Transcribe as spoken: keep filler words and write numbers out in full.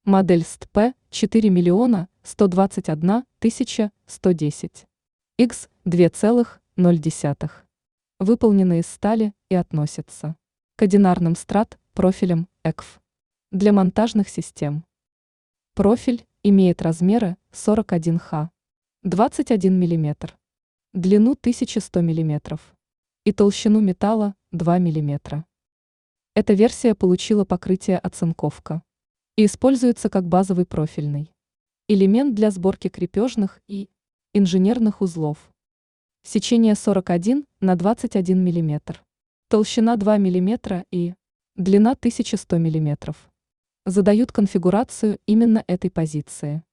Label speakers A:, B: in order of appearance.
A: Модель эс тэ пэ четыре миллиона сто двадцать одна тысяча сто десять икс два целых ноль десятых. Выполнены из стали и относятся к одинарным страт-профилям и кей эф для монтажных систем. Профиль имеет размеры сорок один ха, двадцать один миллиметр, длину тысяча сто миллиметров и толщину металла два миллиметра. Эта версия получила покрытие оцинковка и используется как базовый профильный элемент для сборки крепежных и инженерных узлов. Сечение сорок один на двадцать один миллиметр, толщина два миллиметра и длина тысяча сто миллиметров. Задают конфигурацию именно этой позиции.